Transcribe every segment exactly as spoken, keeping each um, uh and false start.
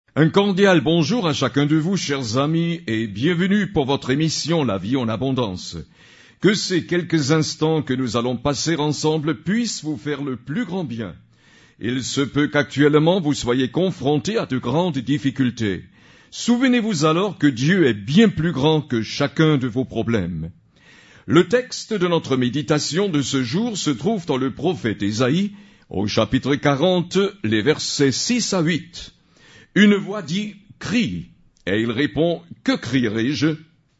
Un cordial bonjour à chacun de vous, chers amis, et bienvenue pour votre émission La vie en abondance. Que ces quelques instants que nous allons passer ensemble puissent vous faire le plus grand bien. Il se peut qu'actuellement vous soyez confrontés à de grandes difficultés. Souvenez-vous alors que Dieu est bien plus grand que chacun de vos problèmes. Le texte de notre méditation de ce jour se trouve dans le prophète Ésaïe, au chapitre quarante, les versets six à huit. Une voix dit « Crie » et il répond « Que crierai-je »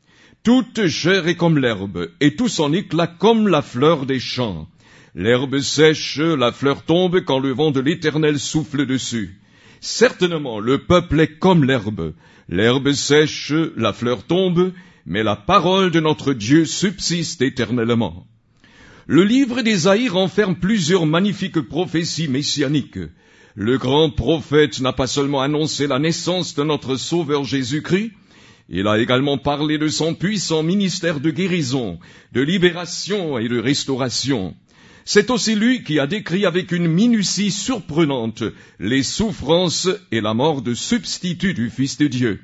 Toute chair est comme l'herbe, et tout son éclat comme la fleur des champs. L'herbe sèche, la fleur tombe quand le vent de l'Éternel souffle dessus. Certainement, le peuple est comme l'herbe. L'herbe sèche, la fleur tombe, mais la parole de notre Dieu subsiste éternellement. Le livre d'Ésaïe renferme plusieurs magnifiques prophéties messianiques. Le grand prophète n'a pas seulement annoncé la naissance de notre Sauveur Jésus-Christ, il a également parlé de son puissant ministère de guérison, de libération et de restauration. C'est aussi lui qui a décrit avec une minutie surprenante les souffrances et la mort de substitut du Fils de Dieu.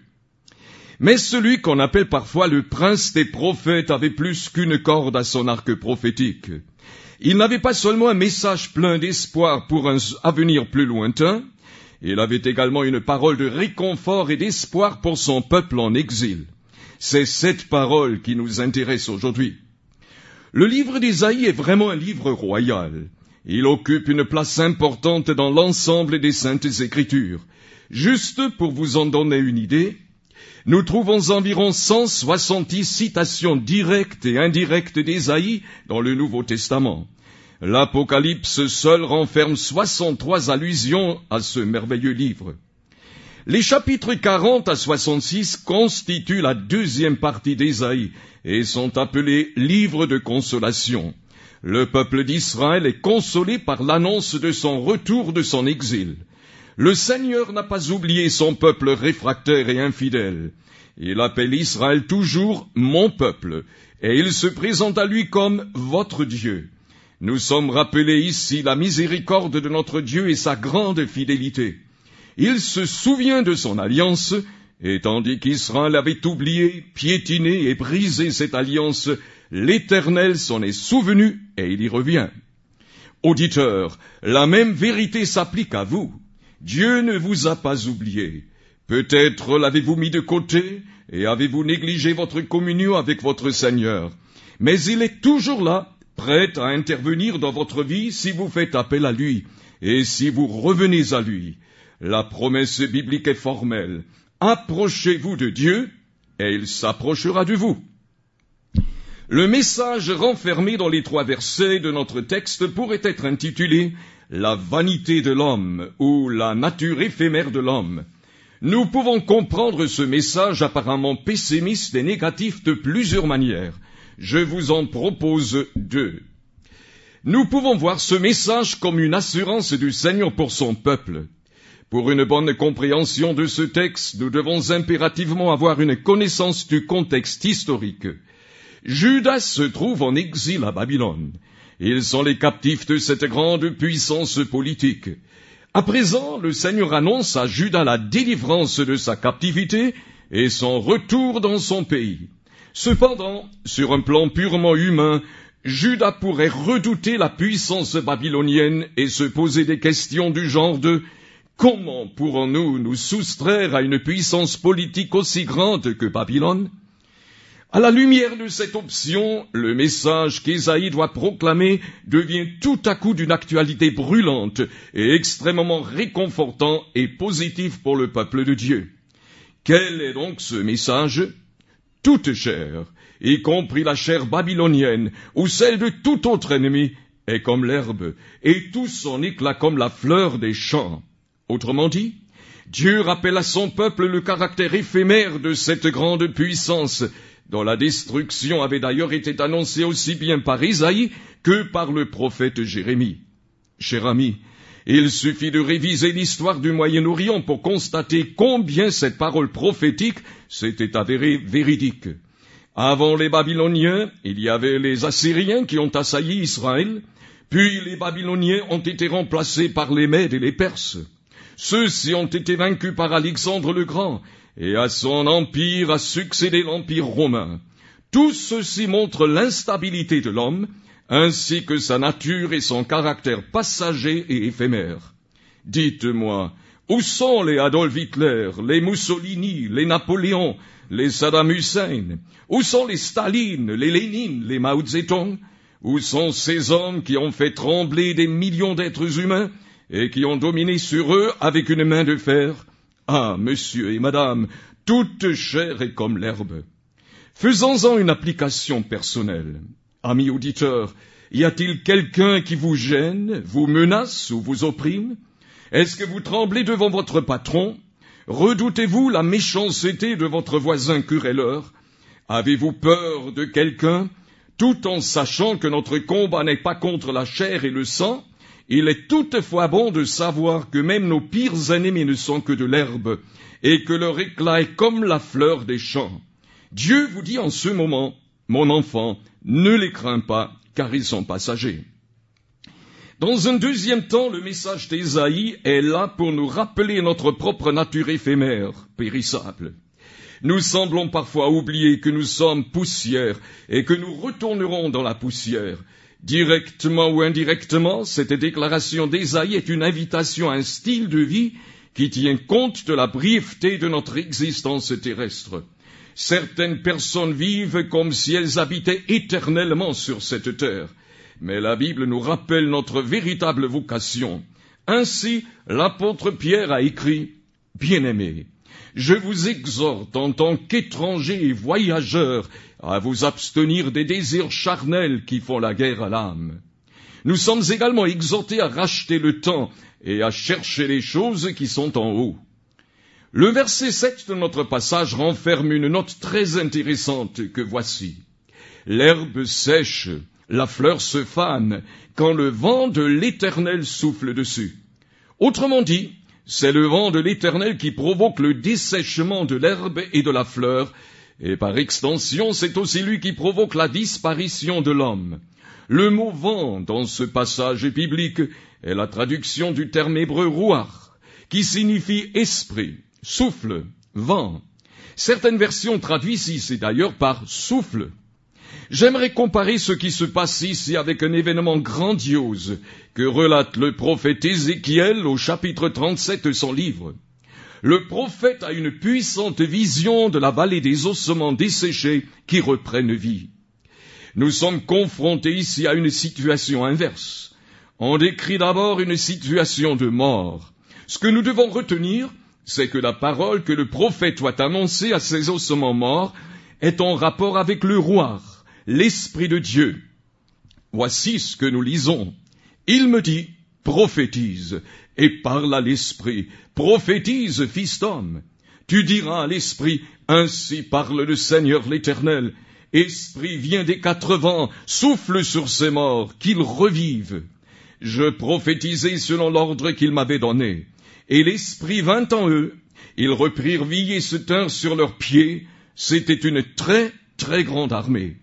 Mais celui qu'on appelle parfois le prince des prophètes avait plus qu'une corde à son arc prophétique. Il n'avait pas seulement un message plein d'espoir pour un avenir plus lointain, il avait également une parole de réconfort et d'espoir pour son peuple en exil. C'est cette parole qui nous intéresse aujourd'hui. Le livre d'Ésaïe est vraiment un livre royal. Il occupe une place importante dans l'ensemble des Saintes Écritures. Juste pour vous en donner une idée, nous trouvons environ cent soixante-dix citations directes et indirectes d'Ésaïe dans le Nouveau Testament. L'Apocalypse seul renferme soixante-trois allusions à ce merveilleux livre. Les chapitres quarante à soixante-six constituent la deuxième partie d'Ésaïe et sont appelés livres de consolation. Le peuple d'Israël est consolé par l'annonce de son retour de son exil. Le Seigneur n'a pas oublié son peuple réfractaire et infidèle. Il appelle Israël toujours « mon peuple » et il se présente à lui comme « votre Dieu ». Nous sommes rappelés ici la miséricorde de notre Dieu et sa grande fidélité. Il se souvient de son alliance, et tandis qu'Israël avait oublié, piétiné et brisé cette alliance, l'Éternel s'en est souvenu et il y revient. Auditeurs, la même vérité s'applique à vous. Dieu ne vous a pas oublié. Peut-être l'avez-vous mis de côté et avez-vous négligé votre communion avec votre Seigneur. Mais il est toujours là, prêt à intervenir dans votre vie si vous faites appel à lui et si vous revenez à lui. La promesse biblique est formelle. Approchez-vous de Dieu et il s'approchera de vous. Le message renfermé dans les trois versets de notre texte pourrait être intitulé « La vanité de l'homme » ou « La nature éphémère de l'homme ». Nous pouvons comprendre ce message apparemment pessimiste et négatif de plusieurs manières. Je vous en propose deux. Nous pouvons voir ce message comme une assurance du Seigneur pour son peuple. Pour une bonne compréhension de ce texte, nous devons impérativement avoir une connaissance du contexte historique. Juda se trouve en exil à Babylone. Ils sont les captifs de cette grande puissance politique. À présent, le Seigneur annonce à Juda la délivrance de sa captivité et son retour dans son pays. Cependant, sur un plan purement humain, Juda pourrait redouter la puissance babylonienne et se poser des questions du genre de « Comment pourrons-nous nous soustraire à une puissance politique aussi grande que Babylone ?» À la lumière de cette option, le message qu'Ésaïe doit proclamer devient tout à coup d'une actualité brûlante et extrêmement réconfortant et positif pour le peuple de Dieu. Quel est donc ce message ? Toute chair, y compris la chair babylonienne ou celle de tout autre ennemi, est comme l'herbe, et tout son éclat comme la fleur des champs. Autrement dit, Dieu rappelle à son peuple le caractère éphémère de cette grande puissance, dont la destruction avait d'ailleurs été annoncée aussi bien par Ésaïe que par le prophète Jérémie. Cher ami, il suffit de réviser l'histoire du Moyen-Orient pour constater combien cette parole prophétique s'était avérée véridique. Avant les Babyloniens, il y avait les Assyriens qui ont assailli Israël, puis les Babyloniens ont été remplacés par les Mèdes et les Perses. Ceux-ci ont été vaincus par Alexandre le Grand, et à son empire a succédé l'empire romain. Tout ceci montre l'instabilité de l'homme, ainsi que sa nature et son caractère passager et éphémère. Dites-moi, où sont les Adolf Hitler, les Mussolini, les Napoléon, les Saddam Hussein? Où sont les Staline, les Lénine, les Mao Zedong? Où sont ces hommes qui ont fait trembler des millions d'êtres humains et qui ont dominé sur eux avec une main de fer? Ah, monsieur et madame, toute chair est comme l'herbe. Faisons-en une application personnelle. Amis auditeurs, y a-t-il quelqu'un qui vous gêne, vous menace ou vous opprime? Est-ce que vous tremblez devant votre patron? Redoutez-vous la méchanceté de votre voisin querelleur? Avez-vous peur de quelqu'un? Tout en sachant que notre combat n'est pas contre la chair et le sang, il est toutefois bon de savoir que même nos pires ennemis ne sont que de l'herbe, et que leur éclat est comme la fleur des champs. Dieu vous dit en ce moment, mon enfant, ne les crains pas, car ils sont passagers. Dans un deuxième temps, le message d'Ésaïe est là pour nous rappeler notre propre nature éphémère, périssable. Nous semblons parfois oublier que nous sommes poussière et que nous retournerons dans la poussière. Directement ou indirectement, cette déclaration d'Ésaïe est une invitation à un style de vie qui tient compte de la brièveté de notre existence terrestre. Certaines personnes vivent comme si elles habitaient éternellement sur cette terre. Mais la Bible nous rappelle notre véritable vocation. Ainsi, l'apôtre Pierre a écrit « Bien-aimés, je vous exhorte en tant qu'étrangers et voyageurs à vous abstenir des désirs charnels qui font la guerre à l'âme. » Nous sommes également exhortés à racheter le temps et à chercher les choses qui sont en haut. Le verset sept de notre passage renferme une note très intéressante que voici. « L'herbe sèche, la fleur se fane, quand le vent de l'Éternel souffle dessus. » Autrement dit, c'est le vent de l'Éternel qui provoque le dessèchement de l'herbe et de la fleur, et par extension, c'est aussi lui qui provoque la disparition de l'homme. Le mot « vent » dans ce passage biblique est la traduction du terme hébreu « ruach », qui signifie « esprit », « souffle »,« vent ». Certaines versions traduisent ici d'ailleurs par « souffle ». J'aimerais comparer ce qui se passe ici avec un événement grandiose que relate le prophète Ézéchiel au chapitre trente-sept de son livre. Le prophète a une puissante vision de la vallée des ossements desséchés qui reprennent vie. Nous sommes confrontés ici à une situation inverse. On décrit d'abord une situation de mort. Ce que nous devons retenir, c'est que la parole que le prophète doit annoncer à ces ossements morts est en rapport avec le ruach, l'Esprit de Dieu. Voici ce que nous lisons. Il me dit, prophétise, et parle à l'Esprit, prophétise, fils d'homme. Tu diras à l'Esprit, ainsi parle le Seigneur l'Éternel. Esprit, viens des quatre vents, souffle sur ces morts, qu'ils revivent. Je prophétisai selon l'ordre qu'il m'avait donné. Et l'Esprit vint en eux. Ils reprirent vie et se tinrent sur leurs pieds. C'était une très, très grande armée.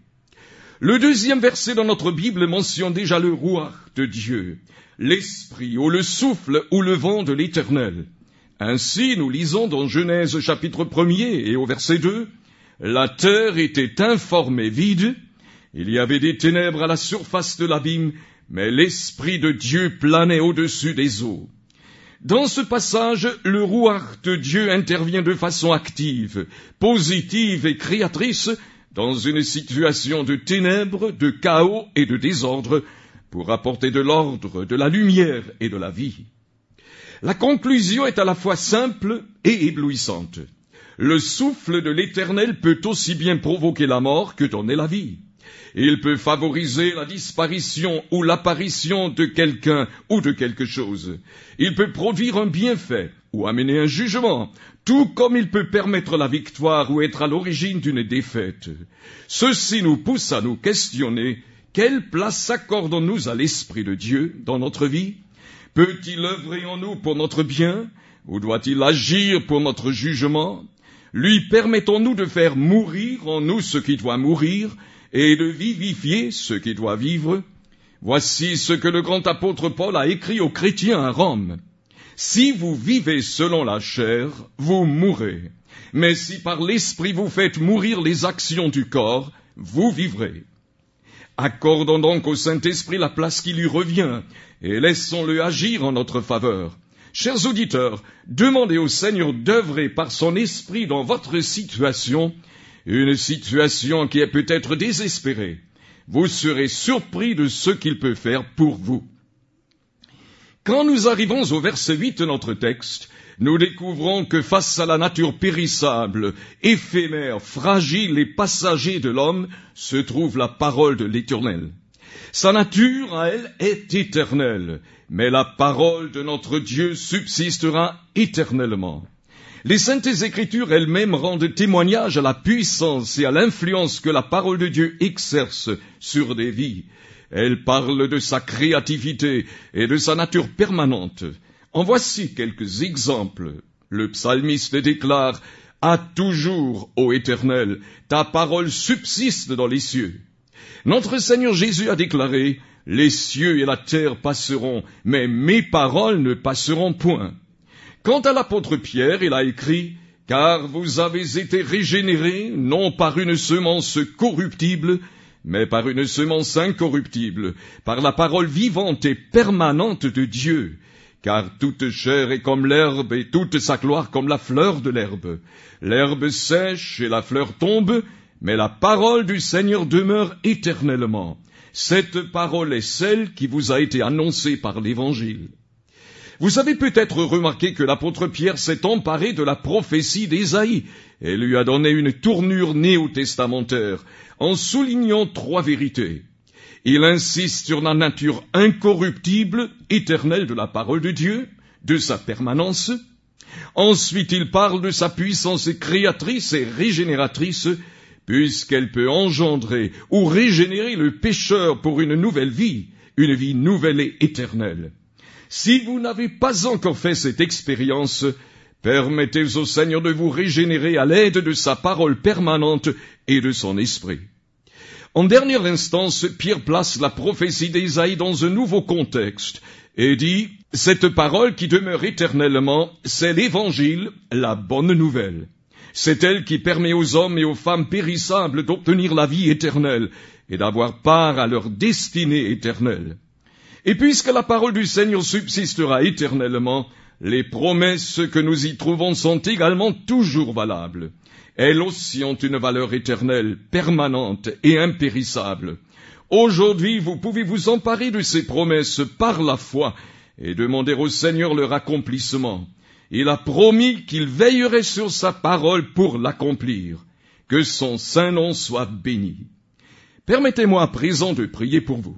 Le deuxième verset dans notre Bible mentionne déjà le ruach de Dieu, l'esprit ou le souffle ou le vent de l'Éternel. Ainsi, nous lisons dans Genèse chapitre premier et au verset deux, « La terre était informe et vide, il y avait des ténèbres à la surface de l'abîme, mais l'Esprit de Dieu planait au-dessus des eaux. » Dans ce passage, le ruach de Dieu intervient de façon active, positive et créatrice dans une situation de ténèbres, de chaos et de désordre, pour apporter de l'ordre, de la lumière et de la vie. La conclusion est à la fois simple et éblouissante. Le souffle de l'Éternel peut aussi bien provoquer la mort que donner la vie. Il peut favoriser la disparition ou l'apparition de quelqu'un ou de quelque chose. Il peut produire un bienfait ou amener un jugement, tout comme il peut permettre la victoire ou être à l'origine d'une défaite. Ceci nous pousse à nous questionner, quelle place accordons-nous à l'Esprit de Dieu dans notre vie? Peut-il œuvrer en nous pour notre bien, ou doit-il agir pour notre jugement? Lui permettons-nous de faire mourir en nous ce qui doit mourir, et de vivifier ce qui doit vivre? Voici ce que le grand apôtre Paul a écrit aux chrétiens à Rome. Si vous vivez selon la chair, vous mourrez. Mais si par l'Esprit vous faites mourir les actions du corps, vous vivrez. Accordons donc au Saint-Esprit la place qui lui revient, et laissons-le agir en notre faveur. Chers auditeurs, demandez au Seigneur d'œuvrer par son Esprit dans votre situation, une situation qui est peut-être désespérée. Vous serez surpris de ce qu'il peut faire pour vous. Quand nous arrivons au verset huit de notre texte, nous découvrons que face à la nature périssable, éphémère, fragile et passager de l'homme, se trouve la parole de l'Éternel. Sa nature, à elle, est éternelle, mais la parole de notre Dieu subsistera éternellement. Les Saintes Écritures elles-mêmes rendent témoignage à la puissance et à l'influence que la parole de Dieu exerce sur des vies. Elle parle de sa créativité et de sa nature permanente. En voici quelques exemples. Le psalmiste déclare « À toujours, ô Éternel, ta parole subsiste dans les cieux ». Notre Seigneur Jésus a déclaré « Les cieux et la terre passeront, mais mes paroles ne passeront point ». Quant à l'apôtre Pierre, il a écrit « Car vous avez été régénérés, non par une semence corruptible, mais par une semence incorruptible, par la parole vivante et permanente de Dieu. Car toute chair est comme l'herbe, et toute sa gloire comme la fleur de l'herbe. L'herbe sèche et la fleur tombe, mais la parole du Seigneur demeure éternellement. Cette parole est celle qui vous a été annoncée par l'Évangile. » Vous avez peut-être remarqué que l'apôtre Pierre s'est emparé de la prophétie d'Ésaïe et lui a donné une tournure néo-testamentaire en soulignant trois vérités. Il insiste sur la nature incorruptible, éternelle de la parole de Dieu, de sa permanence. Ensuite, il parle de sa puissance créatrice et régénératrice, puisqu'elle peut engendrer ou régénérer le pécheur pour une nouvelle vie, une vie nouvelle et éternelle. Si vous n'avez pas encore fait cette expérience, permettez au Seigneur de vous régénérer à l'aide de sa parole permanente et de son esprit. En dernière instance, Pierre place la prophétie d'Ésaïe dans un nouveau contexte et dit « Cette parole qui demeure éternellement, c'est l'Évangile, la bonne nouvelle. C'est elle qui permet aux hommes et aux femmes périssables d'obtenir la vie éternelle et d'avoir part à leur destinée éternelle. Et puisque la parole du Seigneur subsistera éternellement, les promesses que nous y trouvons sont également toujours valables. Elles aussi ont une valeur éternelle, permanente et impérissable. Aujourd'hui, vous pouvez vous emparer de ces promesses par la foi et demander au Seigneur leur accomplissement. Il a promis qu'il veillerait sur sa parole pour l'accomplir. Que son saint nom soit béni. Permettez-moi à présent de prier pour vous.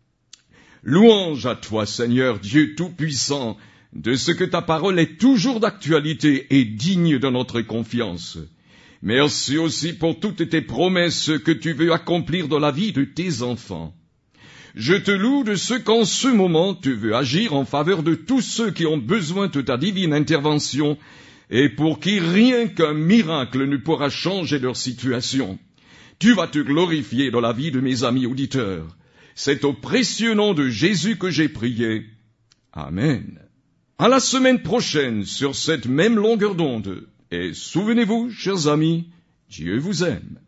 Louange à toi, Seigneur Dieu Tout-Puissant, de ce que ta parole est toujours d'actualité et digne de notre confiance. Merci aussi pour toutes tes promesses que tu veux accomplir dans la vie de tes enfants. Je te loue de ce qu'en ce moment tu veux agir en faveur de tous ceux qui ont besoin de ta divine intervention et pour qui rien qu'un miracle ne pourra changer leur situation. Tu vas te glorifier dans la vie de mes amis auditeurs. C'est au précieux nom de Jésus que j'ai prié. Amen. À la semaine prochaine sur cette même longueur d'onde. Et souvenez-vous, chers amis, Dieu vous aime.